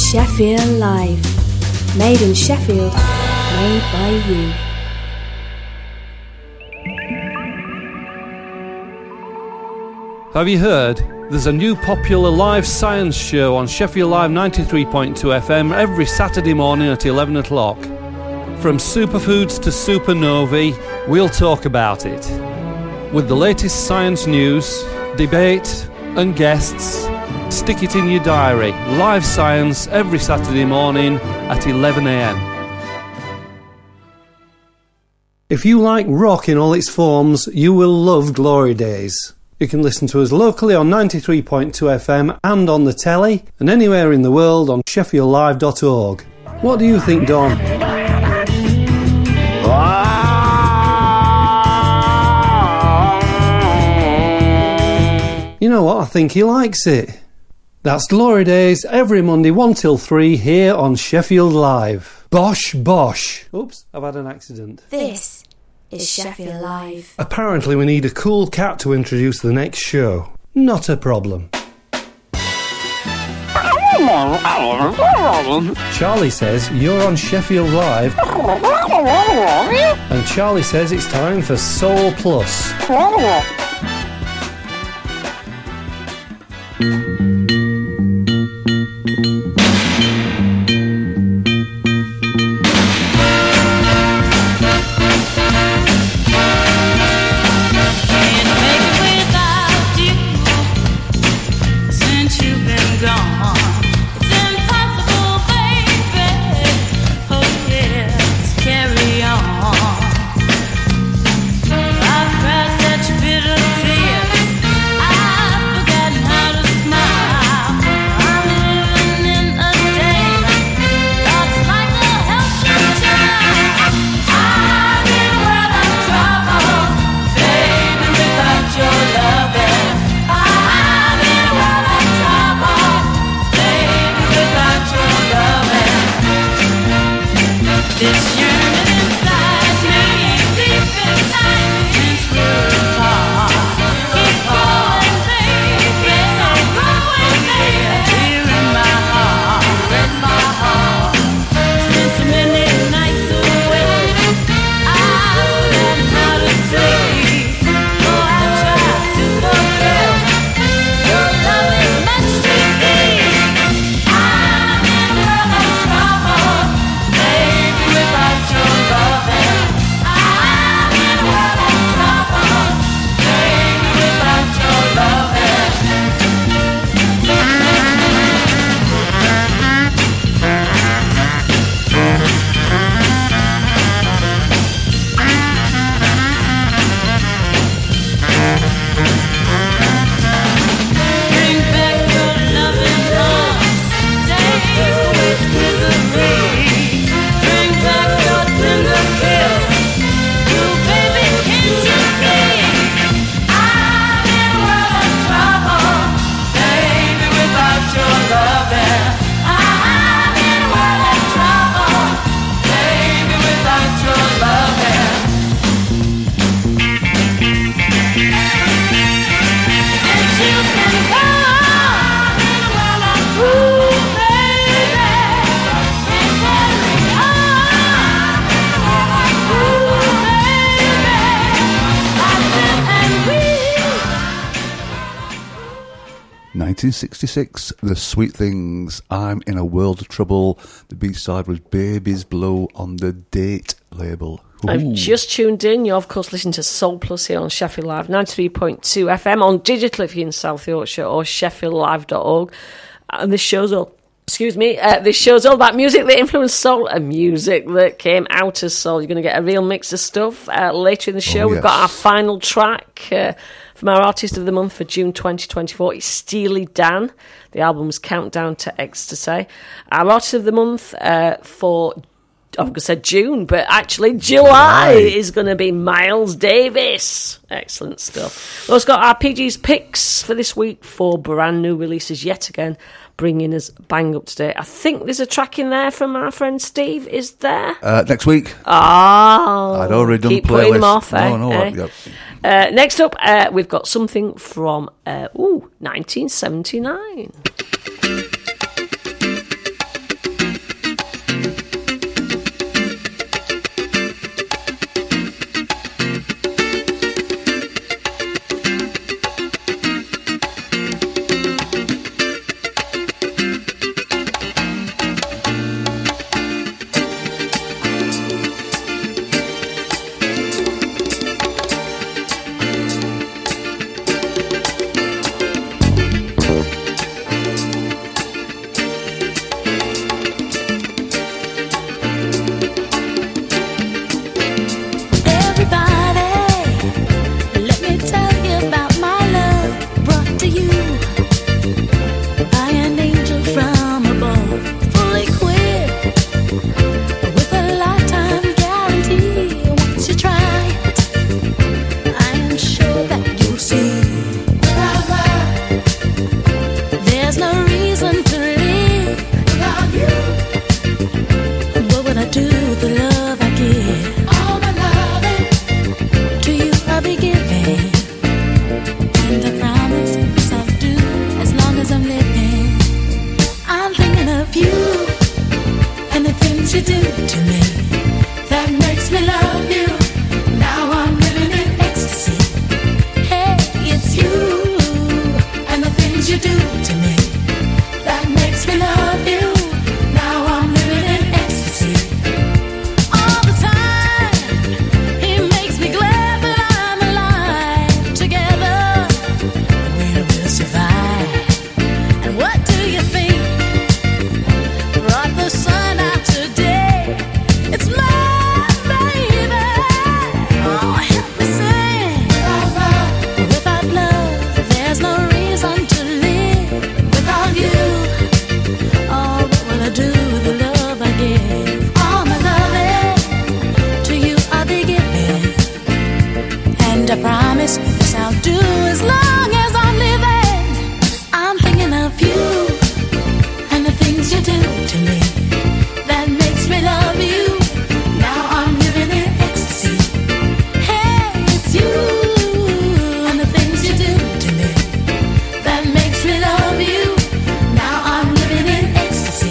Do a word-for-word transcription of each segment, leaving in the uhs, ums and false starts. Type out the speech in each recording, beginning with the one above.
Sheffield Live. Made in Sheffield, made by you. Have you heard? There's a new popular live science show on Sheffield Live ninety-three point two F M every Saturday morning at eleven o'clock. From superfoods to supernovae, we'll talk about it. With the latest science news, debate and guests, stick it in your diary. Live science every Saturday morning at eleven a m. If you like rock in all its forms, you will love Glory Days. You can listen to us locally on ninety-three point two F M and on the telly, and anywhere in the world on sheffield live dot org. What do you think, Don? You know what? I think he likes it. That's Glory Days every Monday one till three here on Sheffield Live. Bosh, bosh. Oops, I've had an accident. This is Sheffield Live. Apparently we need a cool cat to introduce the next show. Not a problem. Charlie says you're on Sheffield Live. And Charlie says it's time for Soul Plus. nineteen sixty-six, The Sweet Things, I'm in a World of Trouble. The B-side was Baby's Blow on the Date label. Ooh. I've just tuned in. You're, of course, listening to Soul Plus here on Sheffield Live, ninety-three point two F M, on digital if you're in South Yorkshire, or sheffield live dot org. And this show's all, excuse me, uh, this show's all about music that influenced soul and music that came out as soul. You're going to get a real mix of stuff. Uh, later in the show, oh, we've yes. got our final track uh, from our Artist of the Month for June twenty twenty-four. It's Steely Dan. The album's Countdown to Ecstasy. Our Artist of the Month uh, for, I was going to say June, but actually July right. is going to be Miles Davis. Excellent stuff. We've also got our P G's picks for this week for brand new releases yet again, bringing us bang up to date. I think there's a track in there from our friend Steve. Is there? Uh, next week. Oh. I'd already done keep playlist. putting them off, eh? No, no, eh? yep. Uh, next up, uh, we've got something from, uh, ooh, nineteen seventy-nine. of you and the things you do to me that makes me love you. Now I'm living in ecstasy. Hey, it's you and the things you do to me that makes me love you. Now I'm living in ecstasy. All the time, he makes me glad that I'm alive. Together, we will survive. And what do you think brought the sun out today? It's my baby. Oh, help me sing. Without love, there's no reason to live. Without you, oh, what will I do with the love I give? All my loving to you I'll be giving, and I promise this I'll do as long as I'm living. I'm thinking of you and the things you do to me that makes me love you. Now I'm living in ecstasy. Hey, it's you and the things you do to me that makes me love you. Now I'm living in ecstasy.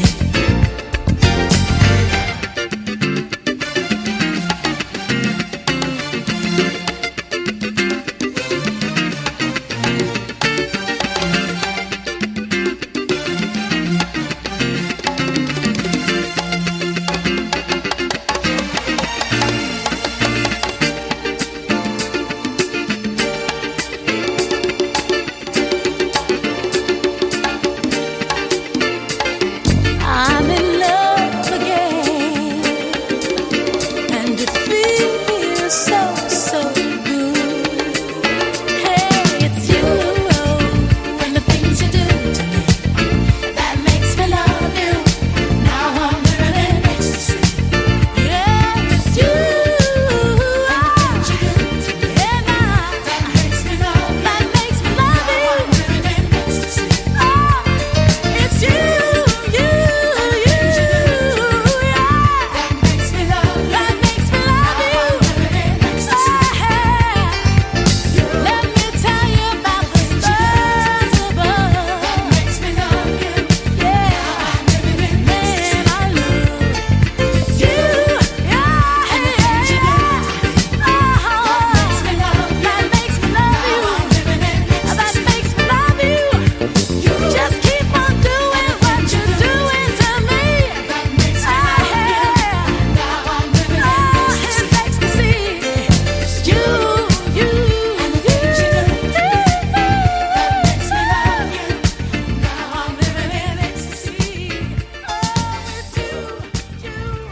I'm in love again, and it feels so, so good. Hey, it's you and the things you do to me that makes me love you. Now I'm living in ecstasy. Yeah, it's you and the things you do to me that makes me love you. That makes me love you. Now I'm living in ecstasy. Oh, it's you, you, you, yeah. That makes me love you. That makes me love you. Let me tell you about the stars above. That makes me love you. Yeah, man, I love you. Yeah, that makes me love you. That makes me love you. Just keep on doing what you're doing to me. That makes me love you. Now I'm living in ecstasy. It's you, you, and the things you do to me that makes me love you. Now I'm living in ecstasy. Oh, it's you, you,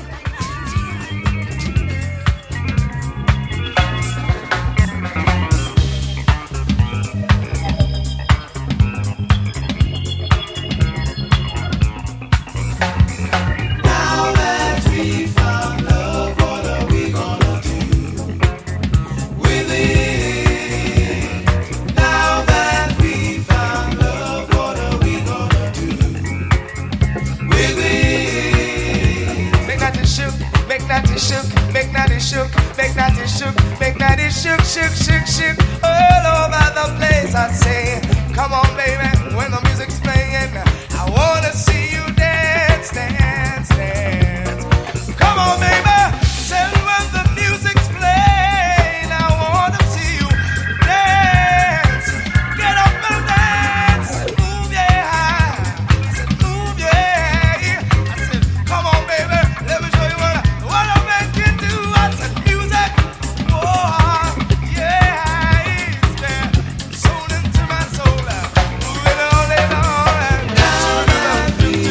Make that it shook, make that it shook, make that it shook, make that it shook, make that it shook, shook, shook, shook, all over the place. I say, come on, baby, when the music's playing, I wanna see you dance, dance, dance. Come on, baby, tell when the music's playing, I wanna see you dance. Get up and dance, move yeah, I said move yeah. I said, come on, baby, let me show you what I, what I make you do. I said music, oh yeah, it's there, soul into my soul, moving on and on and down and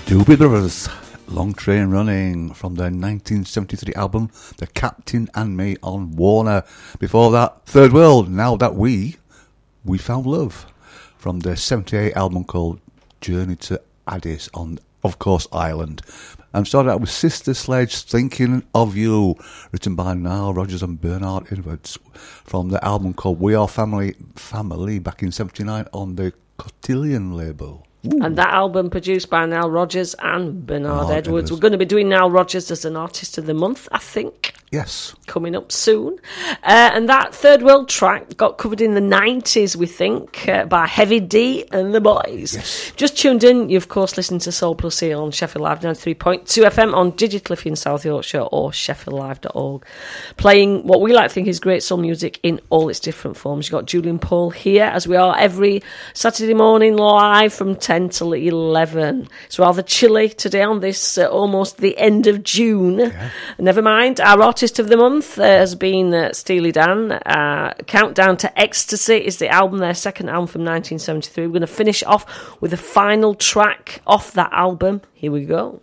Doobie Brothers, Long Train Running, from their nineteen seventy-three album, The Captain and Me on Warner. Before that, Third World, Now That We, We Found Love, from their seventy-eight album called Journey to Addis on, of course, Ireland. And started out with Sister Sledge, Thinking of You, written by Nile Rodgers and Bernard Edwards, from the album called We Are Family, Family back in seventy-nine on the Cotillion label. Ooh. And that album produced by Nile Rodgers and Bernard Oh, Edwards. Edwards. We're going to be doing Nile Rodgers as an Artist of the Month, I think. Yes. Coming up soon. Uh, and that Third World track got covered in the nineties, we think, uh, by Heavy D and the Boys. Yes. Just tuned in, you of course listening to Soul Plus here on Sheffield Live ninety-three point two F M on Digital if you're in South Yorkshire or sheffield live dot org. Playing what we like to think is great soul music in all its different forms. You've got Julian Paul here, as we are every Saturday morning live from ten till eleven. It's rather chilly today on this uh, almost the end of June. Yeah. Never mind, our Artist of the Month uh, has been uh, Steely Dan. Uh, Countdown to Ecstasy is the album, their second album from nineteen seventy-three. We're going to finish off with the final track off that album. Here we go.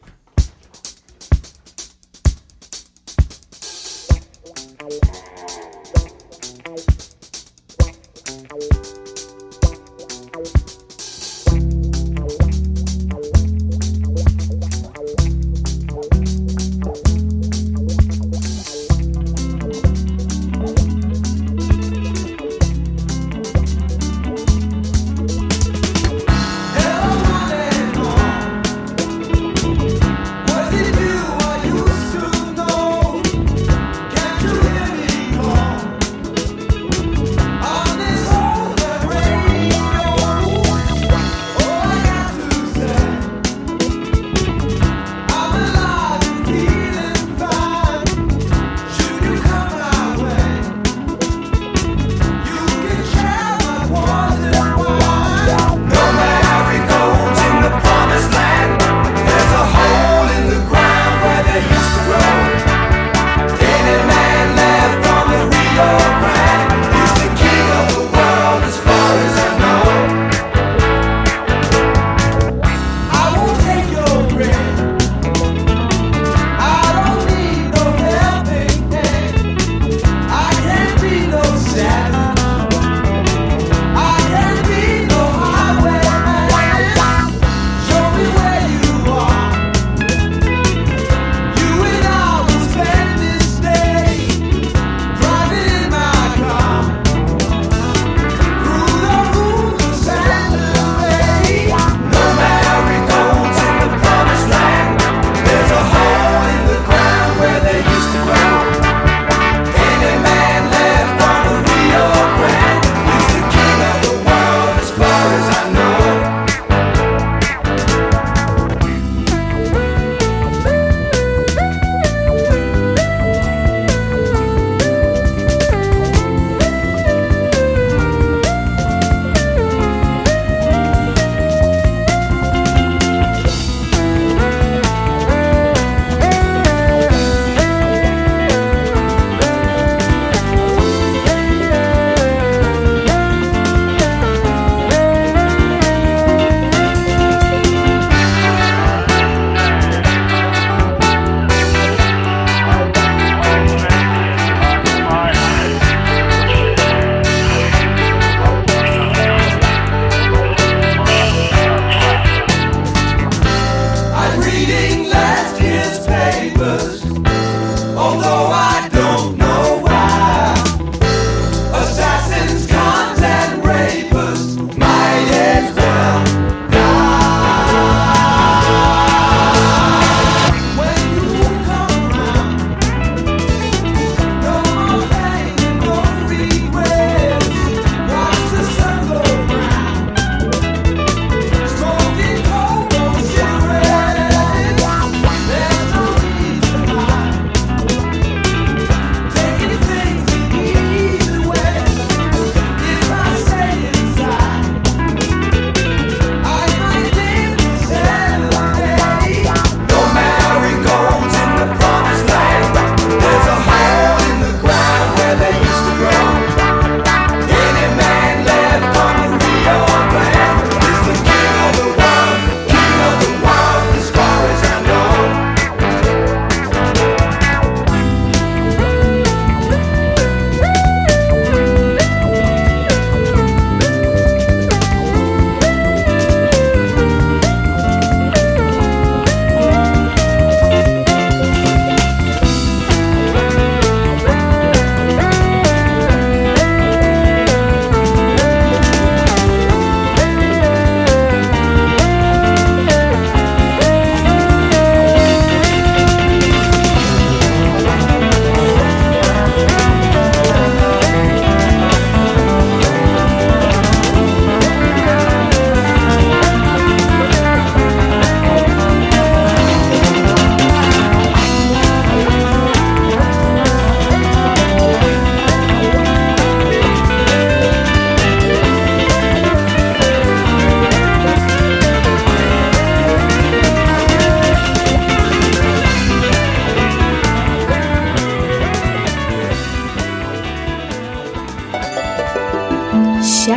Hello,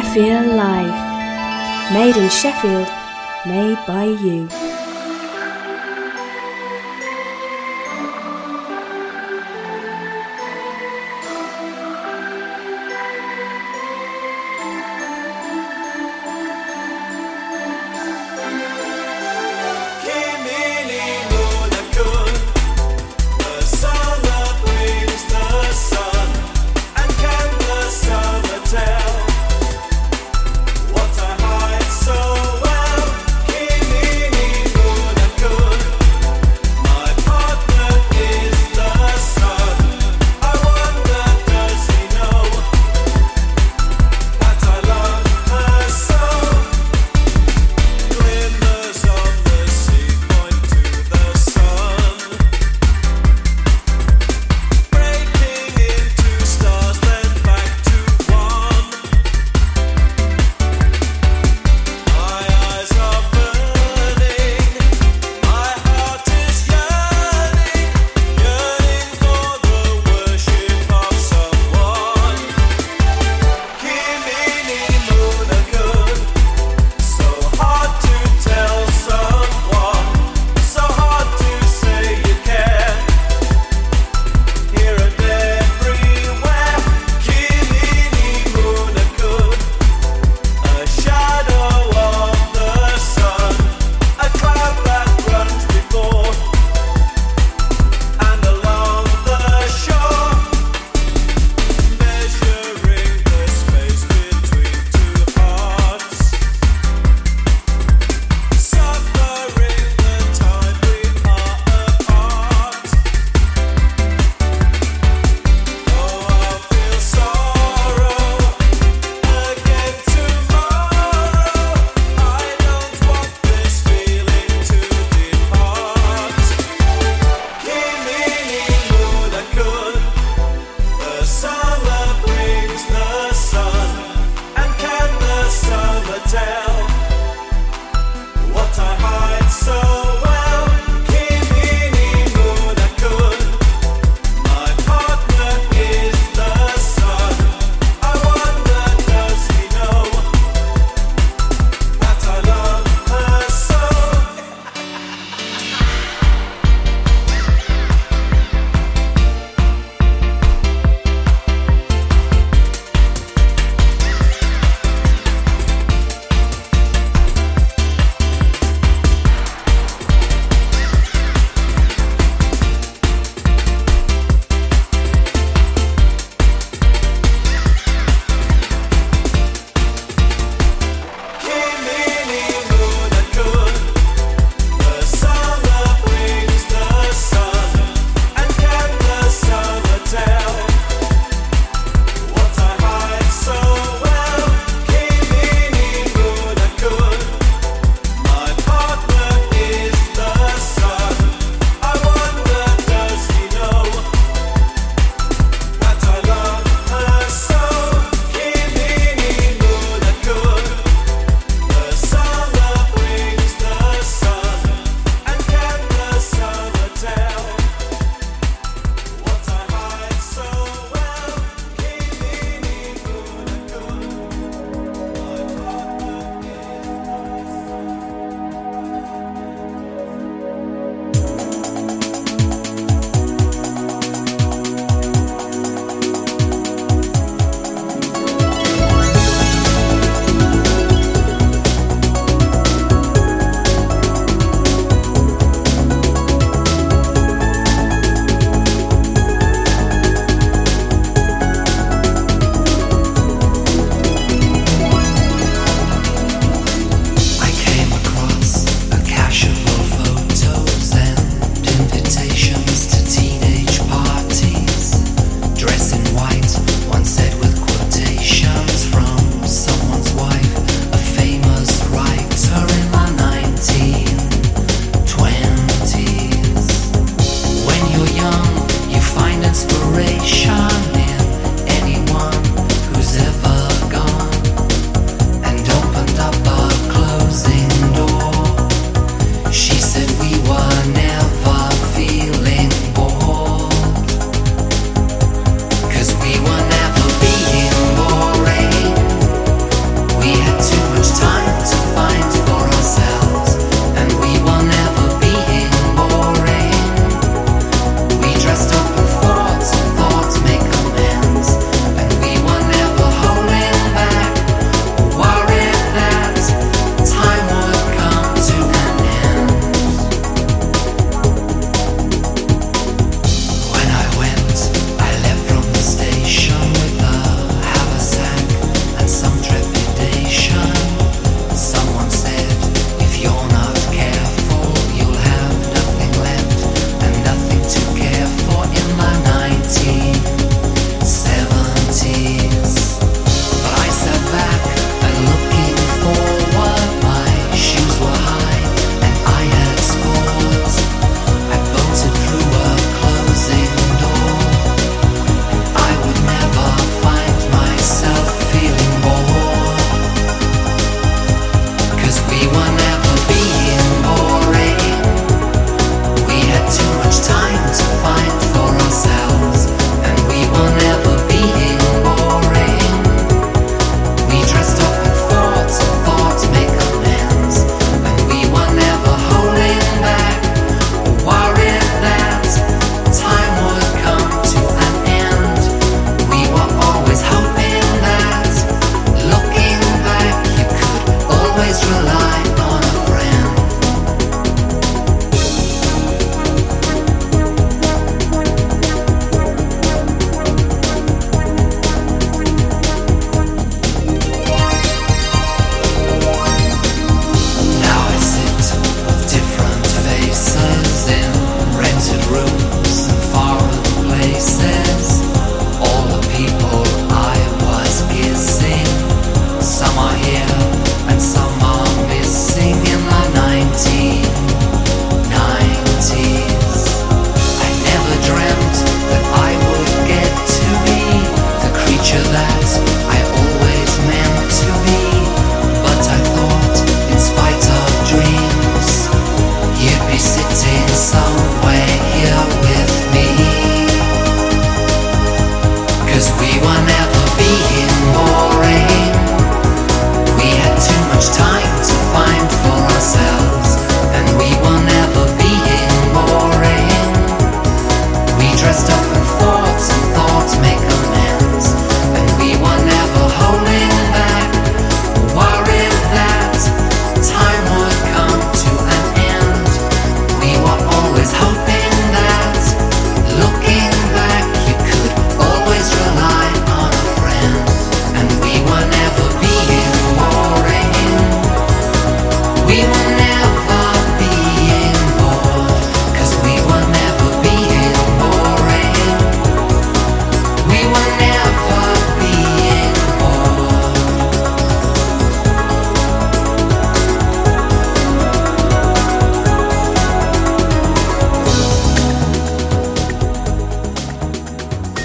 Sheffield Live. Made in Sheffield, made by you. What I hide so well, keep me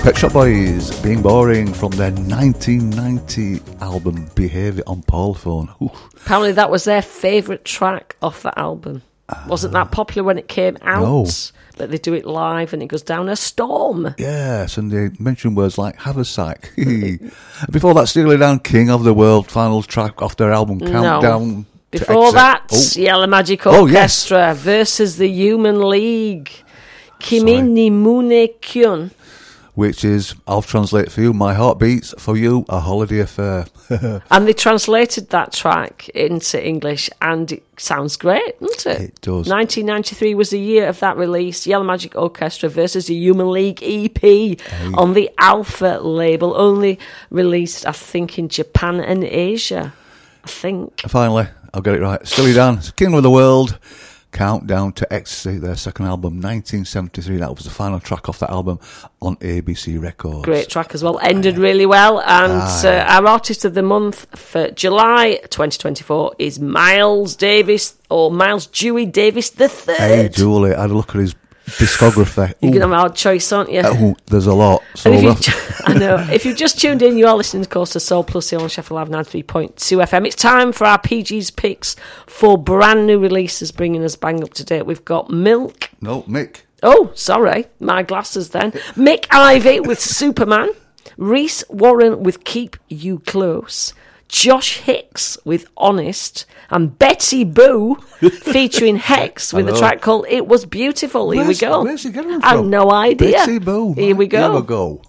Pet Shop Boys, Being Boring, from their nineteen ninety album Behaviour on Parlophone. Oof. Apparently that was their favourite track off that album. Uh, Wasn't that popular when it came out? No. But they do it live and it goes down a storm. Yes, and they mention words like haversack. Before that, Steely Dan, King of the World, final track off their album Countdown. No. Before exit. that, oh. Yellow Magic Oh, Orchestra yes. versus the Human League. Kimi ni Mune Kyun. Which is, I'll translate for you, My Heart Beats for You, A Holiday Affair. And they translated that track into English and it sounds great, doesn't it? It does. nineteen ninety-three was the year of that release. Yellow Magic Orchestra versus the Human League E P hey. on the Alpha label, only released, I think, in Japan and Asia. I think. Finally, I'll get it right. Steely Dan, King of the World, Countdown to Ecstasy, their second album, nineteen seventy-three. That was the final track off that album on A B C Records. Great track as well. Ended really well. And uh, our artist of the month for July twenty twenty-four is Miles Davis, or Miles Dewey Davis the Third. Hey, Julie, I had a look at his discography. You're going to have a hard choice, aren't you? Oh, there's a lot. So if ju- I know. If you've just tuned in, you are listening, of course, to Soul Plus here on Sheffield Live ninety-three point two F M. It's time for our P G's picks for brand new releases, bringing us bang up to date. We've got Milk. No, Mick. Oh, sorry. My glasses then. Mick Ivy with Superman. Reese Warren with Keep You Close. Josh Hicks with Honest. And Betty Boo featuring Hex with a track called It Was Beautiful. Here where's, we go. Where's he getting from? I have no idea. Betty Boo. Here we go. Here we go.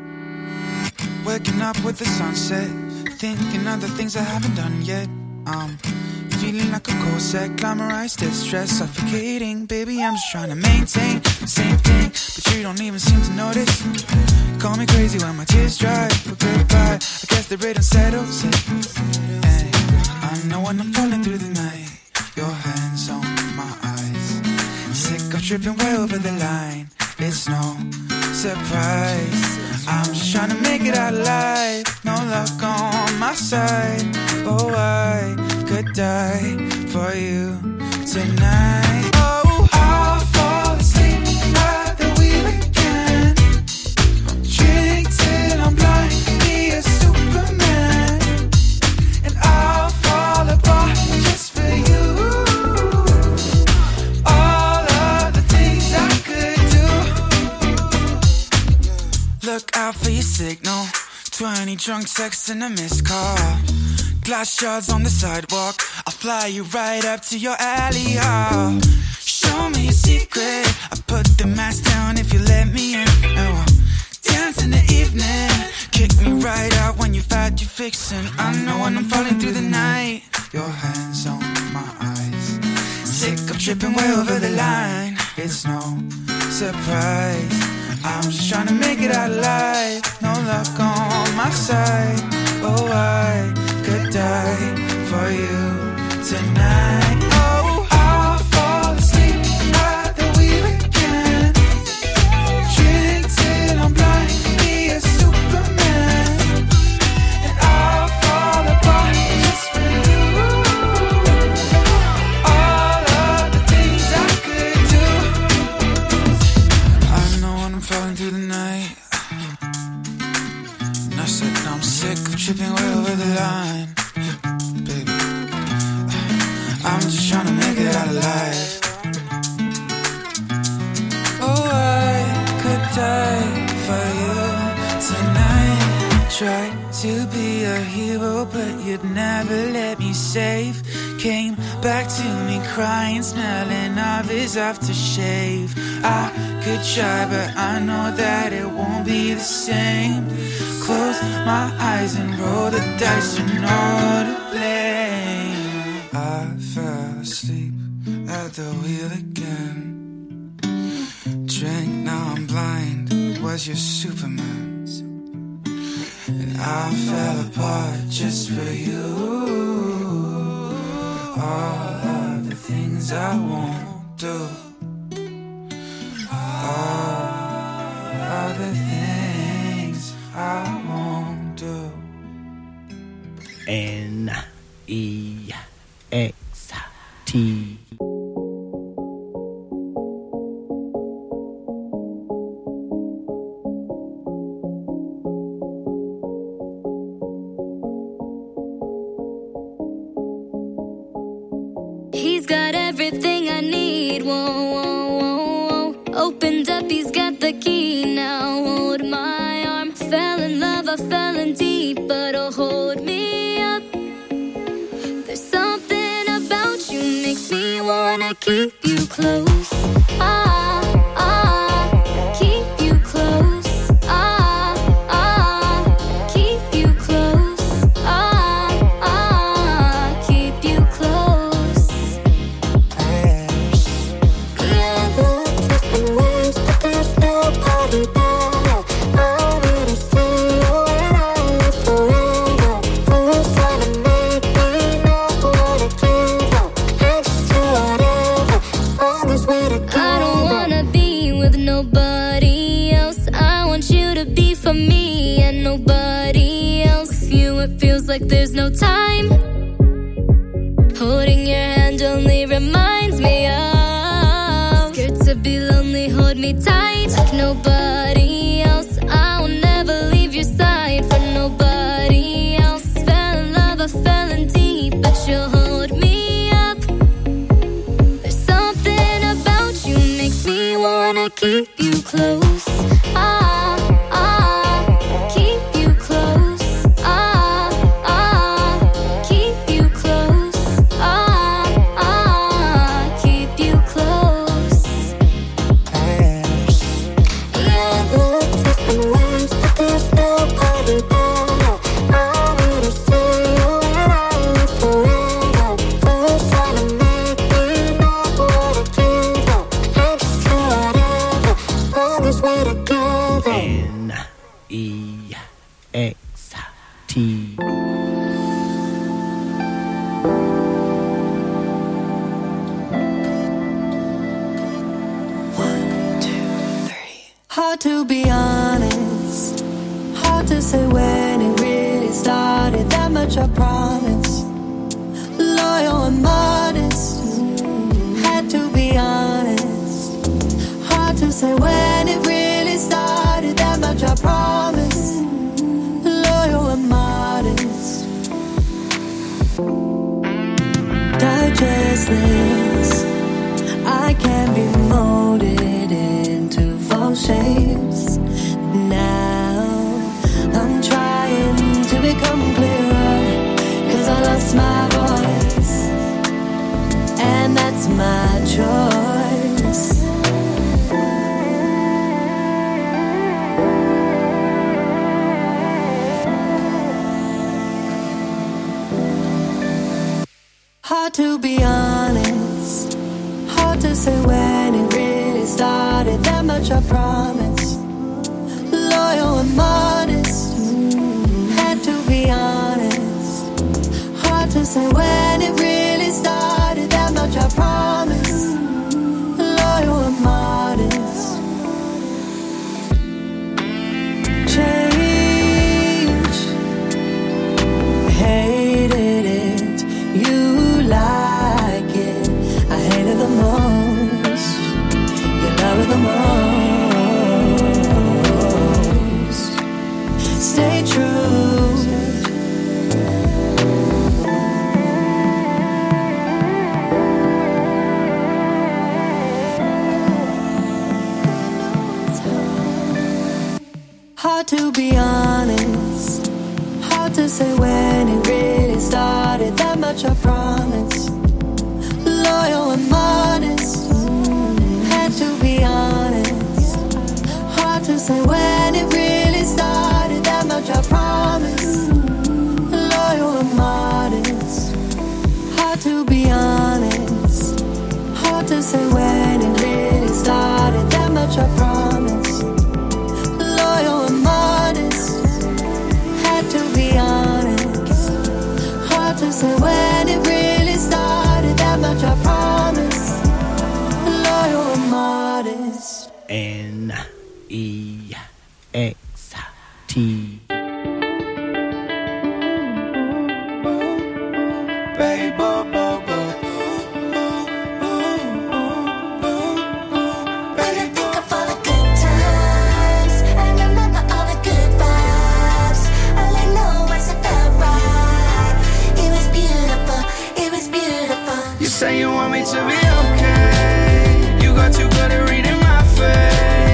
Waking up with the sunset, thinking of the things I haven't done yet. Um, feeling like a corset, glamorized distress, suffocating. Baby, I'm just trying to maintain the same thing, but you don't even seem to notice. Call me crazy when my tears dry, but goodbye. I guess the rhythm settles it. Hey, I know when I'm falling through the night, your hands on my eyes. Sick of tripping way over the line. It's no surprise. I'm just trying to make it out alive. No luck on my side. Oh, I could die for you tonight. Oh, I'll fall asleep at the wheel again. Drink till I'm blind, be a Superman. And I'll fall apart just for you. All of the things I could do. Look out for your signal. Twenty drunk texts and a missed call. Glass shards on the sidewalk. I'll fly you right up to your alley. Oh, show me a secret. I put the mask down if you let me in. Oh, dance in the evening. Kick me right out when you've had your fixin'. I know when I'm falling through the night. Your hands on my eyes. Sick of tripping way over the line. It's no surprise. I'm just trying to make it out alive. No luck on my side. Oh, I could die for you tonight. Oh, I'll fall asleep at the wheel again. Drink till I'm blind, be a Superman. And I'll fall apart just for you. All of the things I could do. I know when I'm falling through the night. And I said I'm sick of tripping way over the line. Baby, I'm just trying to make it out alive. Oh, I could die for you tonight. Tried to be a hero, but you'd never let me save. Came back to me crying, smelling of his aftershave. I could try, but I know that it won't be the same. Close my eyes and roll the dice, you know to blame. I fell asleep at the wheel again. Drank, now I'm blind, was your Superman. And I fell apart just for you. All of the things I won't do. All of the things I won't do. N E X T. opened up, he's got the key now. Hold my arm, fell in love, I fell in deep, but oh, hold me up. There's something about you makes me wanna keep you close. Ah, ah, keep you close. Ah, ah, keep you close. Ah, ah, keep you close. Yeah, look different ways, but there's nobody better. I wanna see you and I live forever. First trying to make me not wanna give up. Anxious to whatever, as long as we're together. I don't wanna be with nobody else. I want you to be for me and nobody else. With you it feels like there's no time. Holding your hand only reminds me of. Scared to be lonely, hold me tight. Like nobody else, I will never leave your side for nobody else. Fell in love, I fell in deep, but you'll hold me up. There's something about you makes me wanna keep you close. Ah, ah, keep you close. Ah, ah, keep you close. Ah, ah, keep you close. Yeah, look different ways, but there's nobody better. I wanna see you and I live forever. First trying to make me not wanna give up. Anxious to whatever, as long as we're together. N E X T. Hard to be honest, hard to say when it really started. That much I promise. Loyal and modest, had to be honest. Hard to say when it really started. That much I promise. Loyal and modest. Digest this. I can be molded into false shapes. Now I'm trying to become clearer, 'cause I lost my voice, and that's my choice. Hard to be honest, hard to say when it really started. That much I promise. Loyal and modest, had to be honest. Hard to say when it really started. That much I promise. Loyal and modest. Change, hated it, you like it. I hated the most, you love it the most. Stay true. Hard to be honest, hard to say when it really started. That much I promise. Loyal and modest, had to be honest. Hard to say when it really started. That much I promise. Loyal and modest, hard to be honest. Hard to say when it really started. That much I promise. Loyal and modest, had to be honest. Hard to say when it really started. That much I promise. Loyal and modest. N E X T. When I think of all the good times and remember all the good vibes, all I know is it felt right. It was beautiful, it was beautiful. You say you want me to be okay. You got too good at reading my face.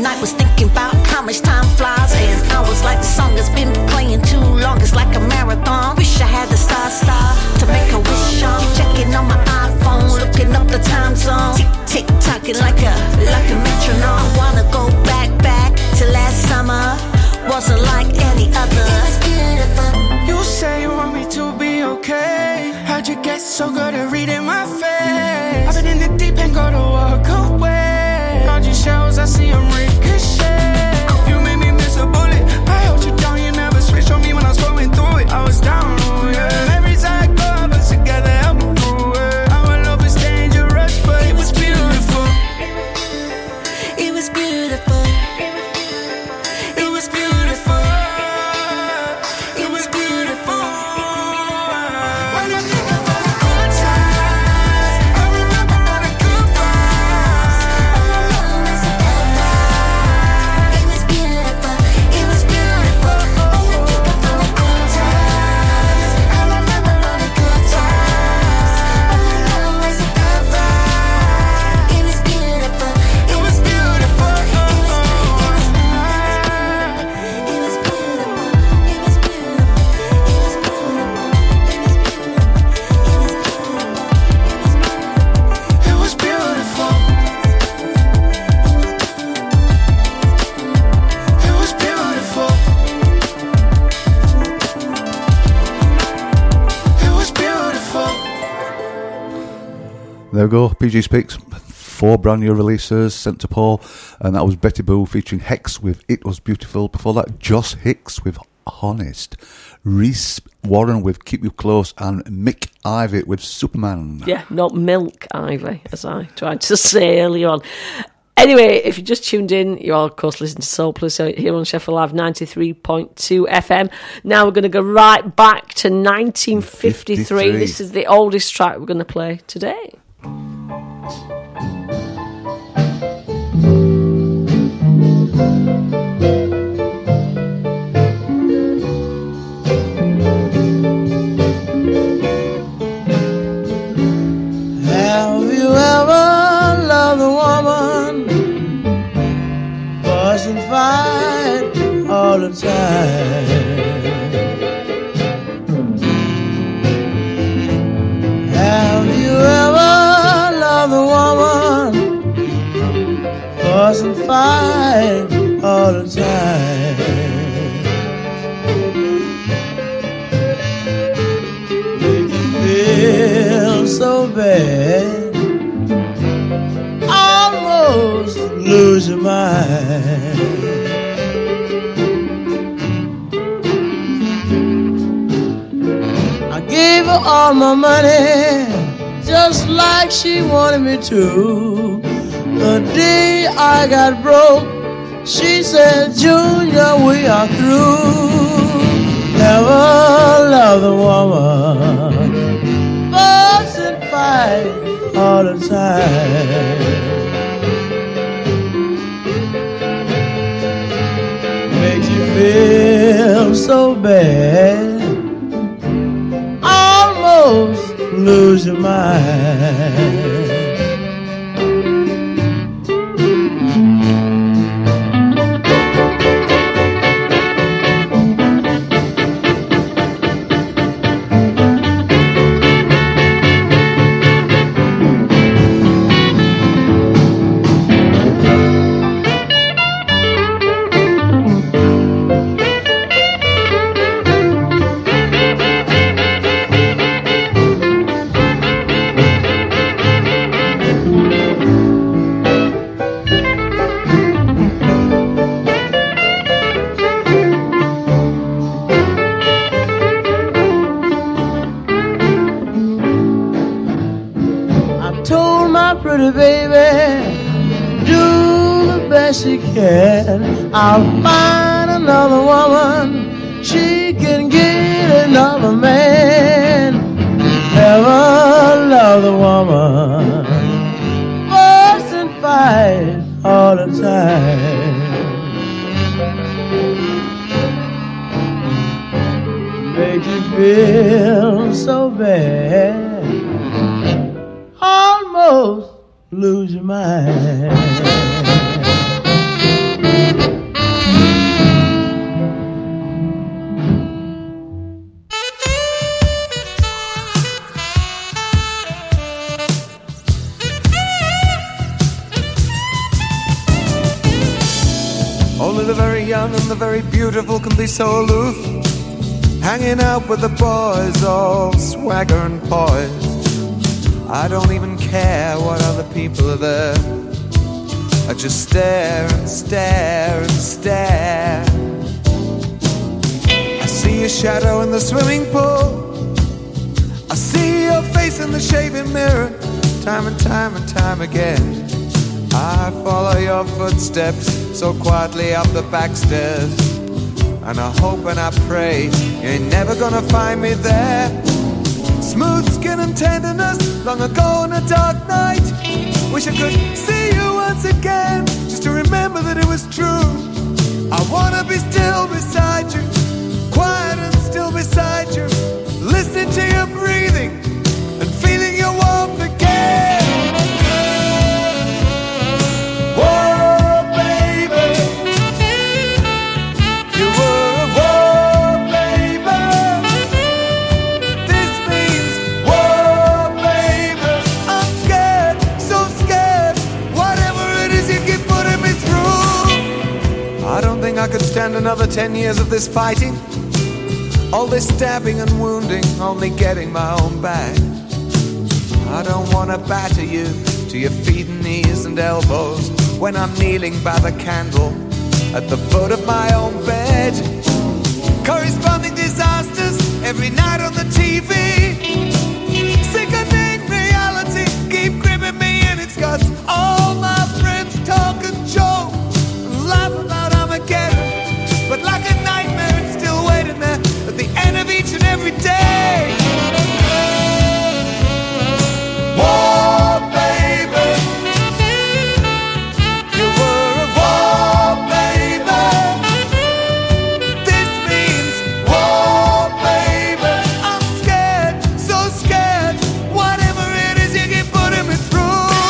night was thinking about how much time flies. And I was like, the song has been playing too long. It's like a marathon. Wish I had the star star to make a wish on. Keep checking on my iPhone, looking up the time zone. Tick tick tocking like a like a metronome. I wanna go back back to last summer. Wasn't like any other. It was beautiful. You say you want me to be okay. How'd you get so good at reading my face? I've been in the deep end, go to walk away. All these shells, I see them ricochet. You made me miss a bullet. I held you down, you never switched on me when I was going through it. I was down, oh yeah. Every time I go up, us together, help me through it. Our love is dangerous, but it was beautiful. It was beautiful. It was beautiful. It was beautiful. When I think about the good times, I remember all the good vibes. It was beautiful. It was beautiful. When I think about the good times, I remember all the good times. all I know is a good vibe. It was beautiful. It was beautiful. It was It was beautiful. It was beautiful. It was beautiful. There we go, P G Speaks. Four brand new releases sent to Paul, and that was Betty Boo featuring Hex with It Was Beautiful. Before that, Joss Hicks with Honest, Reese Warren with Keep You Close, and Mick Ivy with Superman. Yeah, not Milk Ivy, as I tried to say earlier on. Anyway, if you just tuned in, you're of course listening to Soul Plus here on Sheffield Live ninety-three point two F M. Now we're going to go right back to nineteen fifty-three. fifty-three. This is the oldest track we're going to play today. Have you ever loved a woman? Fuss and fight all the time. Have you ever loved a woman? Fuss and fight all the time. Make you feel so bad, almost lose your mind. I gave her all my money, just like she wanted me to. The day I got broke, she said, Junior, we are through. Never loved a woman, fuss and fight all the time. Makes you feel so bad, almost lose your mind. Pretty baby, do the best you can. I'll find another woman, she can get another man. Never love the woman, fuss and fight all the time. Make you feel so bad, almost lose your mind. very beautiful can be so aloof, hanging out with the boys, all swagger and poise. I don't even care what other people are there. I just stare and stare and stare. I see your shadow in the swimming pool. I see your face in the shaving mirror, time and time and time again. I follow your footsteps so quietly up the back stairs, and I hope and I pray you ain't never gonna find me there. Smooth skin and tenderness, long ago on a dark night. Wish I could see you once again, just to remember that it was true. I wanna be still beside you, quiet and still beside you, listening to your breathing and feeling your warmth again. Whoa, baby, you were a whoa, baby. This means whoa, baby. I'm scared, so scared. Whatever it is you keep putting me through. I don't think I could stand another ten years of this fighting. All this stabbing and wounding, only getting my own back. I don't wanna batter you to your feet and knees and elbows when I'm kneeling by the candle at the foot of my own bed. Corresponding disasters every night on the T V. Sickening reality keep gripping me in its guts. All my friends talk and joke and laugh about Armageddon, but like a nightmare it's still waiting there at the end of each and every day. Whoa, baby, you were a whoa, baby. This means whoa, baby. I'm scared, so scared. Whatever it is you keep putting me through.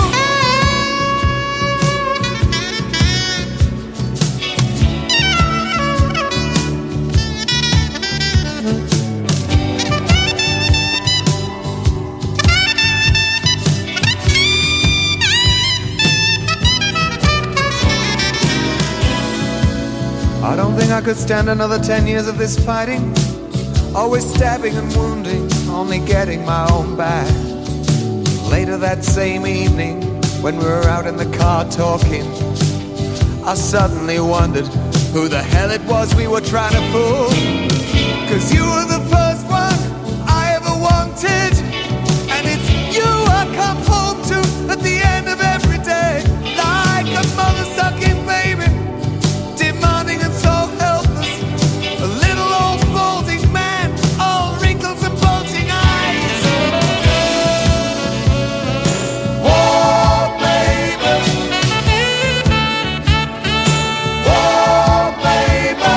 I don't think I could stand another ten years of this fighting. Always stabbing and wounding, only getting my own back. Later that same evening, when we were out in the car talking, I suddenly wondered who the hell it was we were trying to fool. Cause you were the first one I ever wanted, and it's you I come home to at the end of every day. Like a mother-sucking baby, demanding and so helpless. A little old balding man, all wrinkles and bulging eyes. Whoa, baby. Whoa, baby.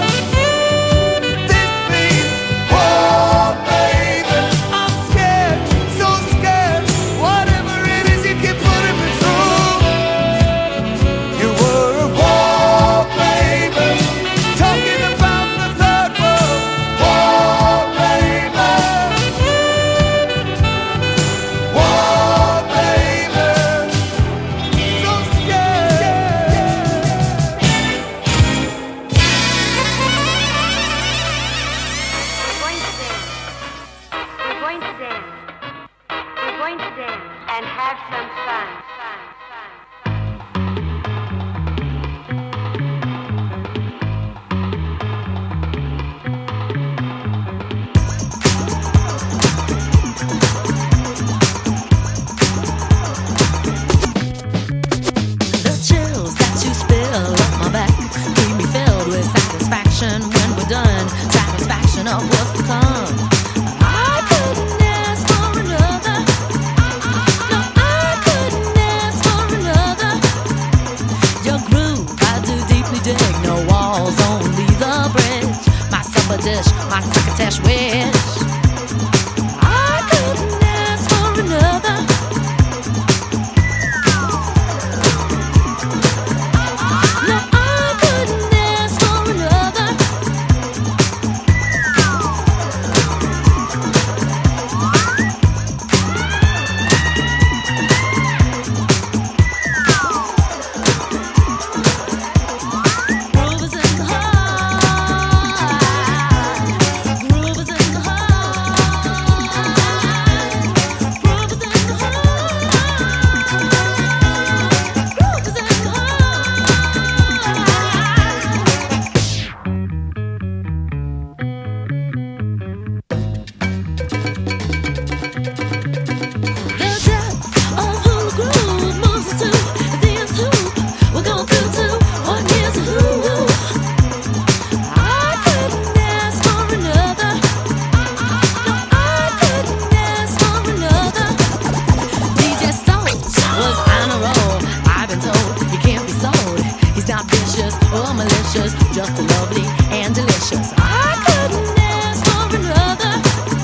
This means whoa, baby. I'm scared, so scared. Whatever it is you keep putting me through. You were a whoa, baby. Talking about the third world. Whoa, baby. Whoa, baby. So scared. We're going to dance. We're going to dance. We're going to dance and have some fun. The chills that you spill up my back keep me filled with satisfaction when we're done. Satisfaction of what's to come. I couldn't ask for another. No, I couldn't ask for another. Your groove, I do deeply dig. No walls, only the bridge. My supper dish, my crocketesh wish. I couldn't ask for another. No, I couldn't ask for another. Groove is in the heart. precious. I couldn't ask for another.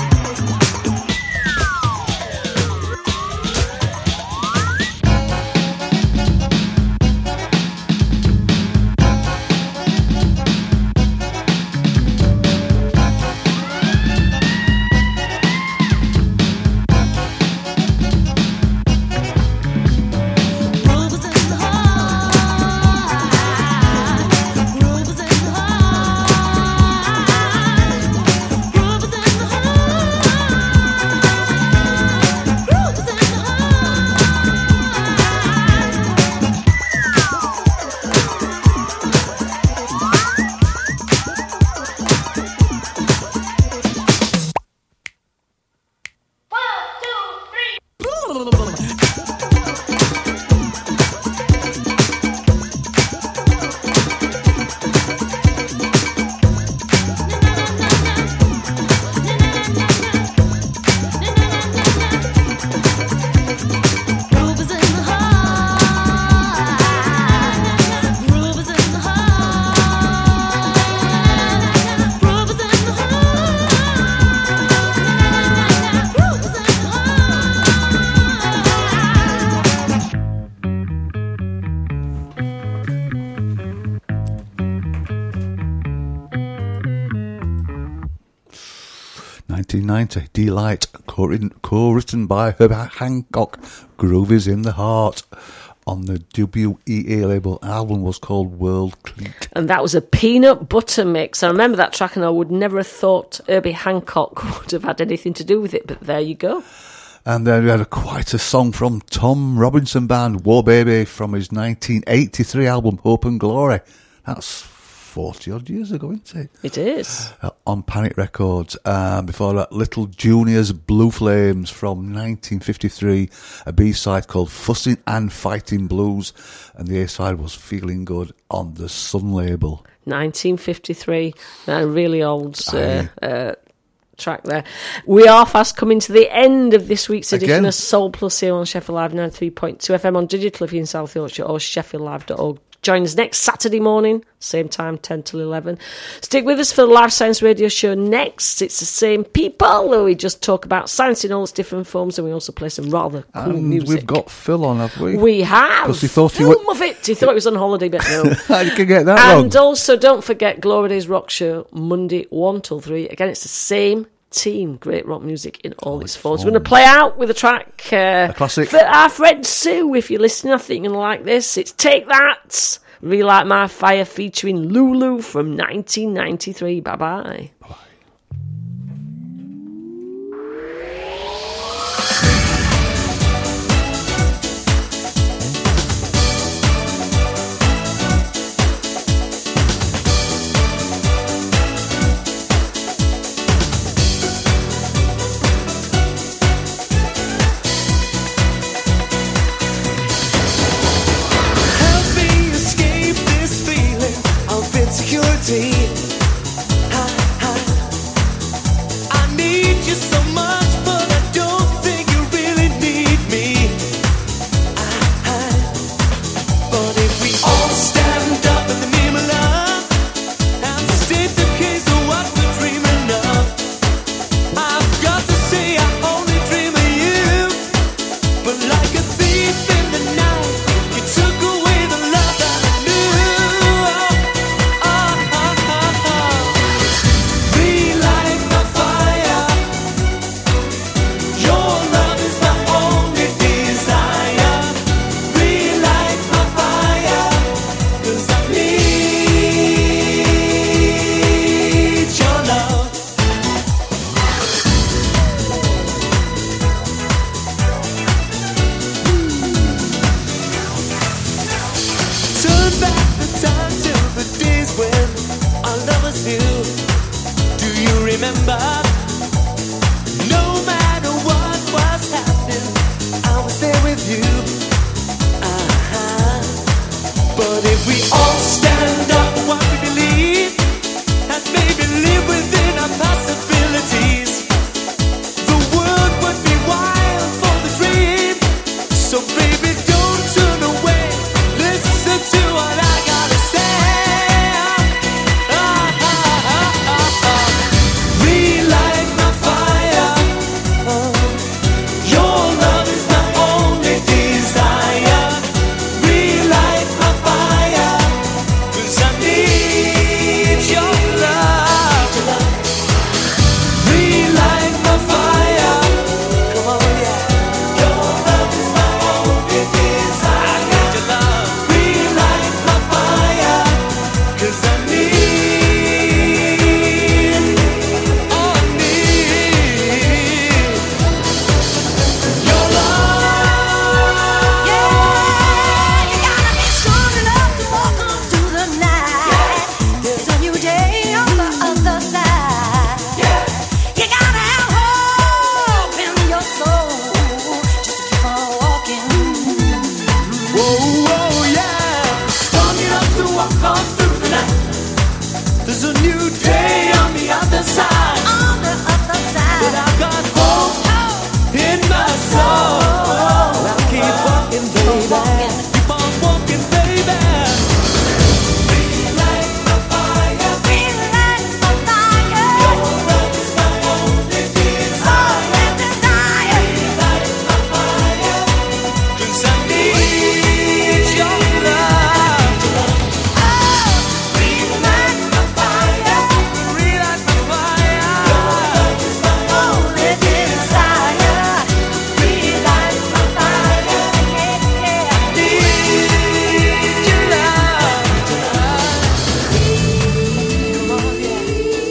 nineteen ninety, Delight, co-written, co-written by Herbie Hancock, Groove is in the Heart. On the W E A label, album was called World Cleat. And that was a peanut butter mix. I remember that track and I would never have thought Herbie Hancock would have had anything to do with it, but there you go. And then we had a, quite a song from Tom Robinson Band, War Baby, from his nineteen eighty-three album, Hope and Glory. That's forty odd years ago, isn't it? It is. Uh, on Panic Records. Um, before that, Little Junior's Blue Flames from nineteen fifty-three, a B-side called Fussing and Fighting Blues, and the A-side was Feeling Good on the Sun label. nineteen fifty-three, a really old uh, uh, track there. We are fast coming to the end of this week's edition Again? of Soul Plus here on Sheffield Live ninety-three point two F M on digital if you're in South Yorkshire or sheffield live dot org. Join us next Saturday morning, same time, ten till eleven. Stick with us for the Live Science Radio Show next. It's the same people, though we just talk about science in all its different forms, and we also play some rather cool And music. we've got Phil on, have we? We have. Because he thought he Phil wa- Muffet. He thought he was on holiday, but no. How you can get that And wrong? also, don't forget Glory Days Rock Show, Monday, one till three. Again, it's the same team. Great rock music in all its forms. We're going to play out with a track. Uh, A classic. For our friend Sue, if you're listening, I think you're going to like this. It's Take That, Relight My Fire, featuring Lulu from nineteen ninety-three. Bye-bye. Bye. Insecurity. I, I, I need you so much, but I don't think you really need me. I, I, but if we all stand up in the name of love and state the case of what we're dreaming of, I've got to say I only dream of you. But like a thief in the night, you took away the love that I knew. Remember, no matter what was happening, I was there with you. Uh-huh. But if we all stand up for what we believe and maybe live within our possibilities, the world would be wild for the dream. So baby, don't turn away. Listen to what I gotta say. Uh-huh. today on the other side.